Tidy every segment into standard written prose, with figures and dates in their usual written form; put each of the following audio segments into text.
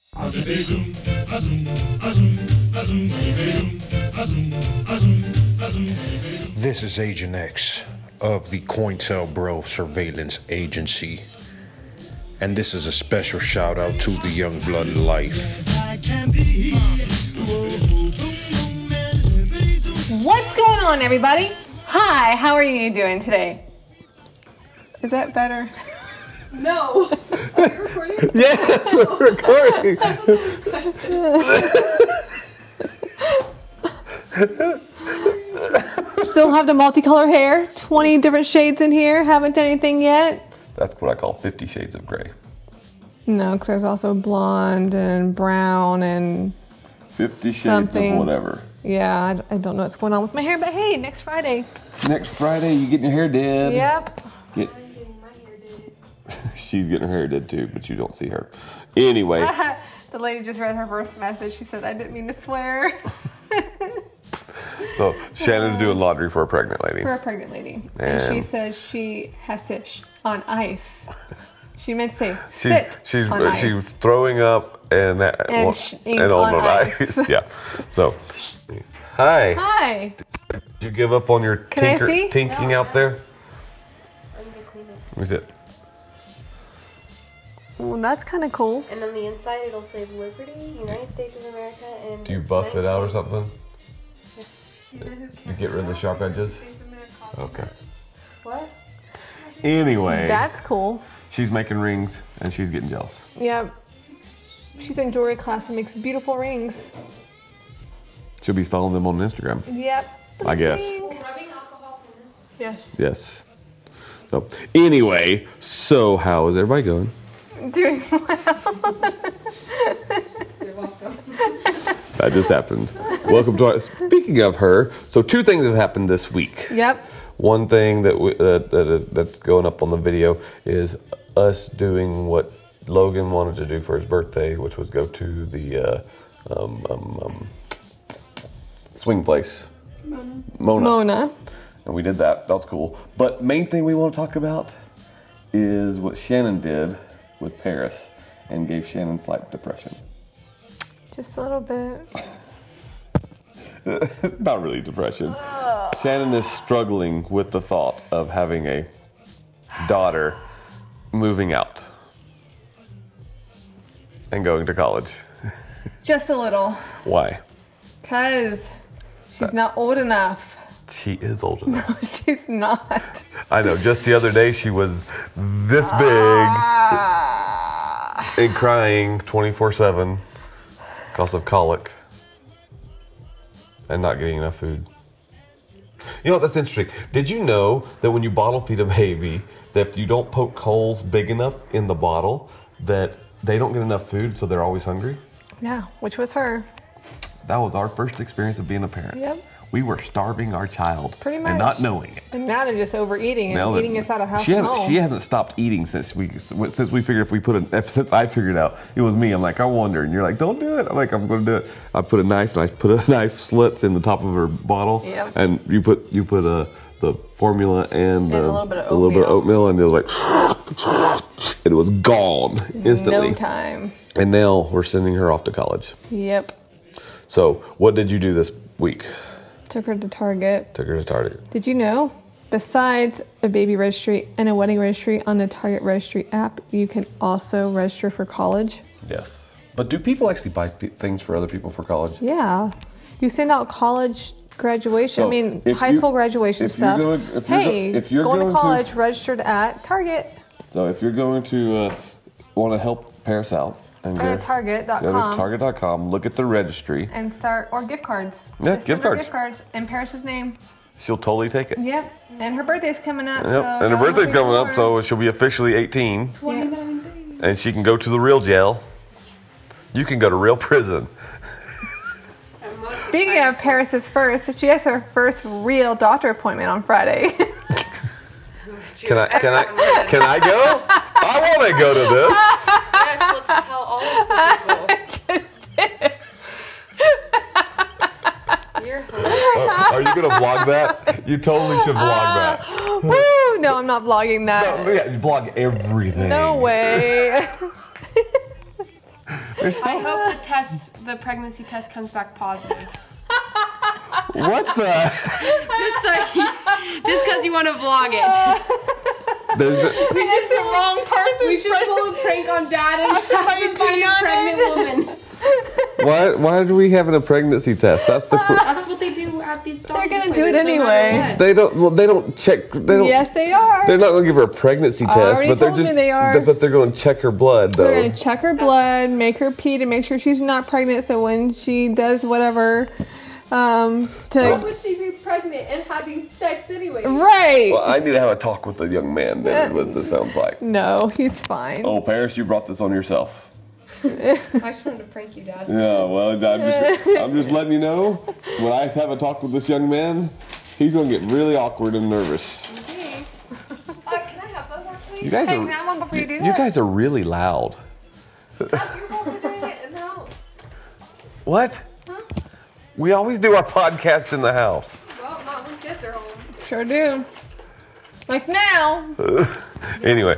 This is Agent X of the COINTELPRO Surveillance Agency, and this is a special shout out to the Young Blood Life. What's going on, everybody? Hi, how are you doing today? Is that better? No. Are you recording? Yes, we're recording. Still have the multicolor hair, 20 different shades in here. Haven't done anything yet. That's what I call 50 Shades of Grey. No, because there's also blonde and brown and 50 something. Shades of whatever. Yeah, I don't know what's going on with my hair, but hey, next Friday. Next Friday, you getting your hair did. Yep. She's getting her hair did too, but you don't see her. Anyway. The lady just read her first message. She said, I didn't mean to swear. So Shannon's doing laundry for a pregnant lady. For a pregnant lady. And she says she has to on ice. She meant to say sit on ice. She's throwing up and on ice. Yeah. So, hi. Hi. Did you give up on your tinking out there? I'm gonna clean it. Let me see it. Well, that's kind of cool. And on the inside, it'll say Liberty, United States of America, and. Do you buff it out or something? You get rid of the sharp edges? Okay. What? Anyway. That's cool. She's making rings and she's getting jealous. Yep. She's in jewelry class and makes beautiful rings. She'll be following them on Instagram. Yep. I guess. Rubbing alcohol from this. Yes. Yes. So, anyway, so how is everybody going? Doing well. You're welcome. That just happened. Welcome to our, speaking of her, so two things have happened this week. Yep. One thing that's going up on the video is us doing what Logan wanted to do for his birthday, which was go to the swing place. Mona. And we did that. That was cool. But main thing we want to talk about is what Shannon did with Paris and gave Shannon slight depression. Just a little bit. Not really depression. Shannon is struggling with the thought of having a daughter moving out and going to college. Just a little. Why? Because she's not old enough. She is old enough. No, she's not. I know. Just the other day, she was this big and crying 24/7 because of colic and not getting enough food. You know what? That's interesting. Did you know that when you bottle feed a baby, that if you don't poke holes big enough in the bottle, that they don't get enough food, so they're always hungry? Yeah, which was her. That was our first experience of being a parent. Yep. We were starving our child. Pretty much. And not knowing it. And now they're just overeating and eating us out of house she and home. She hasn't stopped eating since we figured if we put since I figured out it was me. I'm like, I wonder, and you're like, don't do it. I'm like, I'm going to do it. I put a knife slits in the top of her bottle. Yep. And you put the formula and a little bit of oatmeal, and it was like, and it was gone instantly. No time. And now we're sending her off to college. Yep. So what did you do this week? Took her to Target. Did you know, besides a baby registry and a wedding registry on the Target registry app, you can also register for college? Yes. But do people actually buy things for other people for college? Yeah. You send out college graduation, high school graduation stuff. If you're going to college, registered at Target. So if you're going to want to help Paris out, and go to Target.com. Go to Target.com, look at the registry. And start, or gift cards. Yeah, gift cards. Gift cards in Paris's name. She'll totally take it. Yep. And her birthday's coming up. Yep. So and her birthday's coming up, so she'll be officially 18. 29 days. And she can go to the real jail. You can go to real prison. Speaking of Paris's first, she has her first real doctor appointment on Friday. Can I go? I want to go to this. Yes, let's tell all of the people. Just did. You're hilarious. Are you going to vlog that? You totally should vlog that. Woo! No, I'm not vlogging that. No, yeah, you vlog everything. No way. I hope the pregnancy test comes back positive. What the? Just because you want to vlog it. It's the wrong person. We should pull a prank on Dad and have him find a pregnant woman. Why are we having a pregnancy test? That's what they do at these doctors. They're gonna do it anyway. They don't check. Yes, they are. They're not gonna give her a pregnancy test, but they're gonna check her blood though. They're gonna check her blood, make her pee to make sure she's not pregnant. So when she does whatever, Why would she be pregnant and having sex anyway? Right. Well, I need to have a talk with the young man. Then what this sounds like. No, he's fine. Oh, Paris, you brought this on yourself. I just wanted to prank you, Dad. Yeah, well, I'm just letting you know, when I have a talk with this young man, he's going to get really awkward and nervous. Okay. Can I have those actually? You guys Can I have one before you do that? You guys are really loud. Dad, you're also doing it in the house. What? Huh? We always do our podcast in the house. Well, not when kids are home. Sure do. Like now. Anyway,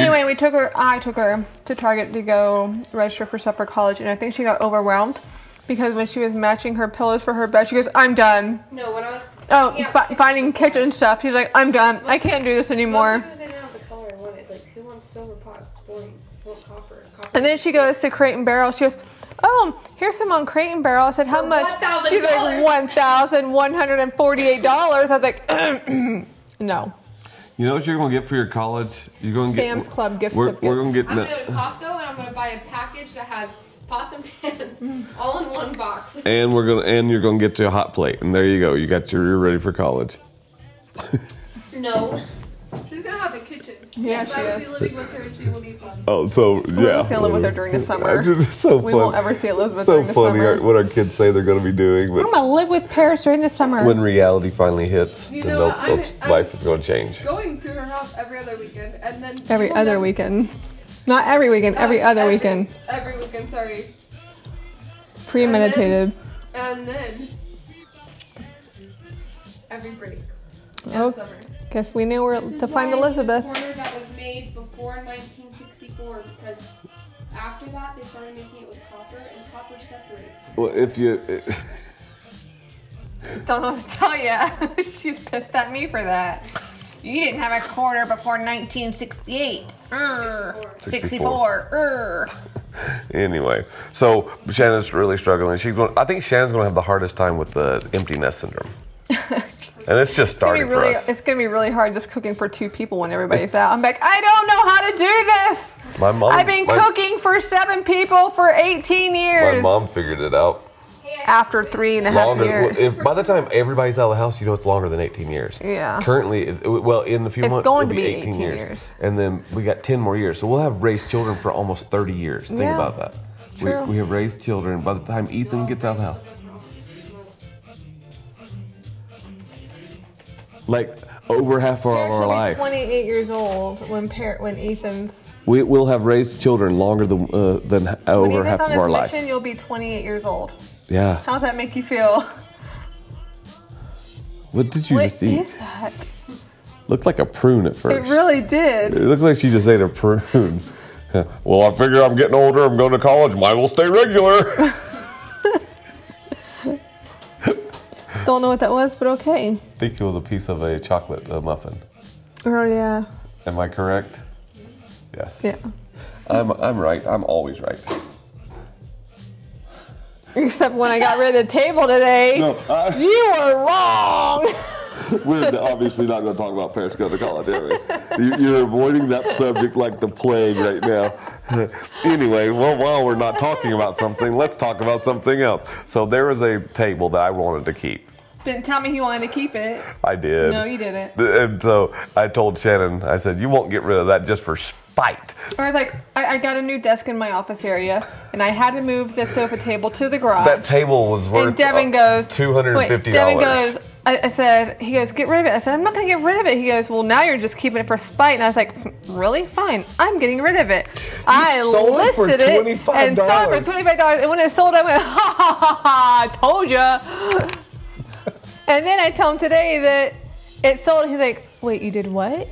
I took her to Target to go register for Supper College, and I think she got overwhelmed because when she was matching her pillows for her bed, she goes, "I'm done." No, when I was finding kitchen stuff, she's like, "I'm done. I can't do this anymore." Because they didn't have the color I wanted. Like, who wants silver pots? Boring. Want copper. And then she goes to Crate and Barrel. She goes, "Oh, here's some on Crate and Barrel." I said, "How much?" $1,000. She's like, $1,148. I was like, no. You know what you're going to get for your college? You're going to get Sam's Club gift certificates. We're going to get. I'm going to go to Costco and I'm going to buy a package that has pots and pans all in one box. And you're going to get you a hot plate, and there you go. You're ready for college. No. She's going to have a kitchen. Yeah, she I will is. be living with her and she will need one. Oh, so yeah. We're just gonna live with her during the summer. It's so We fun. won't ever see Elizabeth so during the funny summer. what our kids say they're going to be doing, but I'm gonna live with Paris during the summer. when reality finally hits, You then know what? I'm life is going to change. Going to her house every other weekend and then Every other weekend. Not every weekend, every other weekend. Every weekend, sorry. Premeditated. And then every break. Oh, Summer. guess we knew where This is to find why Elizabeth. The corner that was made before 1964 because after that they started making it with copper and copper separates. Well, if you Don't know what to tell you. She's pissed at me for that. You didn't have a quarter before 1968. 64. Anyway, so Shannon's really struggling. I think Shannon's going to have the hardest time with the empty nest syndrome. And it's just starting for us. It's going to be really hard just cooking for 2 people when everybody's out. I'm like, I don't know how to do this. I've been cooking for 7 people for 18 years. My mom figured it out. After 3.5 years. By the time everybody's out of the house, you know it's longer than 18 years. Yeah. Currently, in a few months, going it'll to be be 18 years. And then we got 10 more years. So we'll have raised children for almost 30 years. Think about that. True. We have raised children by the time Ethan gets out of the house. Like over half of our life. 28 years old when Ethan's. We will have raised children longer than over half of our life. You'll be 28 years old. Yeah. How does that make you feel? What did you just eat? What is that? Looked like a prune at first. It really did. It looked like she just ate a prune. Well, I figure I'm getting older. I'm going to college. Mine will stay regular. Don't know what that was, but okay. I think it was a piece of a chocolate muffin. Oh yeah. Am I correct? Yes. Yeah. I'm right. I'm always right. Except when I got rid of the table today. No, you were wrong. We're obviously not going to talk about Paris going to college, are we? You're avoiding that subject like the plague right now. Anyway, well, while we're not talking about something, let's talk about something else. So there was a table that I wanted to keep. Didn't tell me he wanted to keep it. I did. No, you didn't. And so I told Shannon, I said, you won't get rid of that just for spite. I was like, I got a new desk in my office area, and I had to move the sofa table to the garage. That table was worth and Devin goes, $250. Devin goes, I said, he goes, get rid of it. I said, I'm not going to get rid of it. He goes, well, now you're just keeping it for spite. And I was like, really? Fine. I'm getting rid of it. I listed it and sold it for $25. And when it sold, I went, ha, ha, ha, ha, I told ya. And then I tell him today that it sold. He's like, wait, you did what?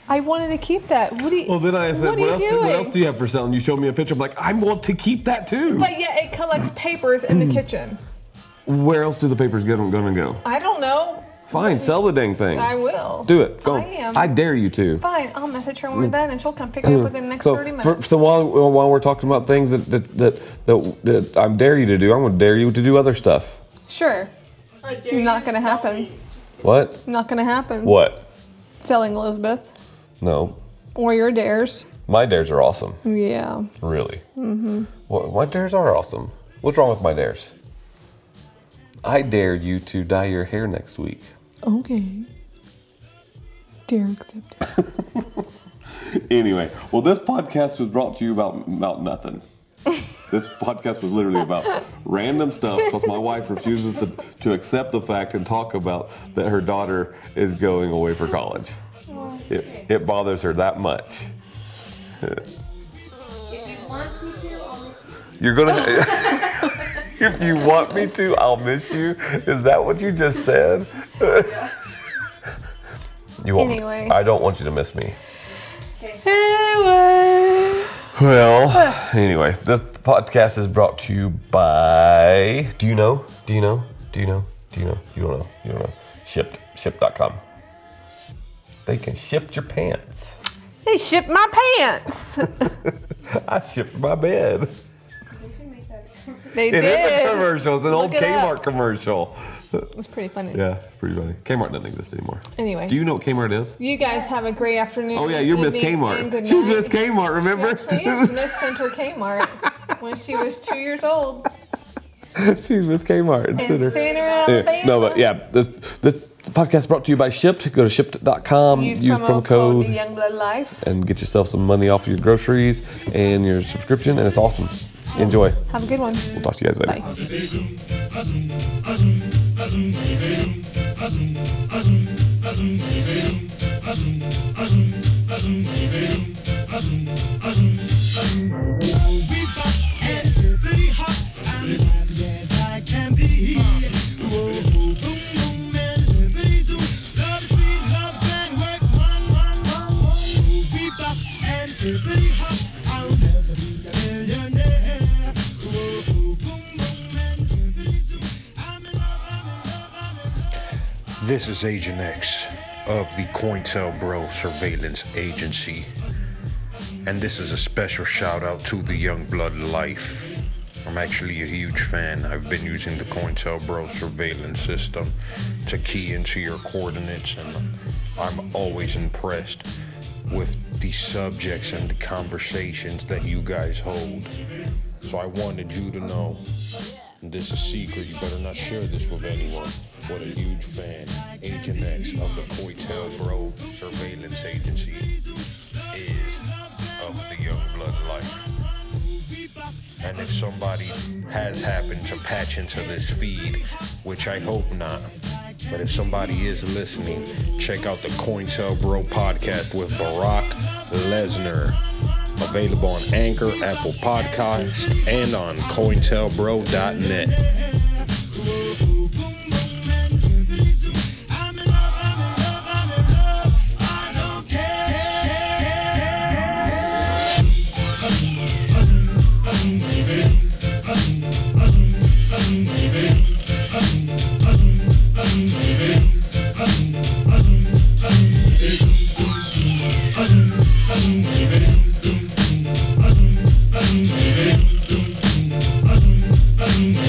I wanted to keep that. What do you? Well, then I said, what else do you have for sale? And you showed me a picture. I'm like, I want to keep that too. But yeah, it collects papers in the kitchen. Where else do the papers gonna go? I don't know. Fine, sell the dang thing. I will. Do it. Go. I am. I dare you to. Fine, I'll message her when we're done, and she'll come pick it up within the next 30 minutes. So while we're talking about things that I dare you to do, I'm gonna dare you to do other stuff. Sure. Not gonna happen. What? Not gonna happen. What? Selling Elizabeth. No. Or your dares. My dares are awesome. Yeah. Really? Mm-hmm. My dares are awesome. What's wrong with my dares? I dare you to dye your hair next week. Okay. Dare accepted. Anyway, well, this podcast was brought to you about nothing. This podcast was literally about random stuff, plus my wife refuses to accept the fact and talk about that her daughter is going away for college. It bothers her that much. If you want me to, I'll miss you. You're gonna. If you want me to, I'll miss you. Is that what you just said? Yeah. You won't. Anyway. I don't want you to miss me. Anyway. Well, anyway, this podcast is brought to you by. Do you know? You don't know. Shipt.com. They can ship your pants. They shipped my pants. I shipped my bed. They should make that a commercial. They It did. is a commercial. It's an old Look it Kmart up. commercial. It's pretty funny. Yeah, pretty funny. Kmart doesn't exist anymore. Anyway. Do you know what Kmart is? You guys have a great afternoon. Oh yeah, you're Miss evening, and Kmart. good She's night. Miss Kmart, remember? She is Miss Center Kmart when she was 2 years old. She's Miss Kmart in In Center. Center, Alabama. No, but yeah, this podcast brought to you by Shipt. Go to Shipt.com, Use promo code, The Youngblood Life. and get yourself some money off your groceries and your subscription, and it's awesome. Enjoy. Have a good one. We'll talk to you guys later. Bye. This is Agent X of the COINTELPRO Surveillance Agency, and this is a special shout out to the Youngblood Life. I'm actually a huge fan. I've been using the COINTELPRO surveillance system to key into your coordinates, and I'm always impressed with the subjects and the conversations that you guys hold. So I wanted you to know, and this is a secret, you better not share this with anyone, what a huge fan Agent X of the COINTELPRO Surveillance Agency is of the Youngblood Life. And if somebody has happened to patch into this feed, which I hope not, but if somebody is listening, check out the COINTELPRO podcast with Barack Lesnar. Available on Anchor, Apple Podcast, and on COINTELPRO.net. Azum, azum, azum, azum, azum, azum, azum.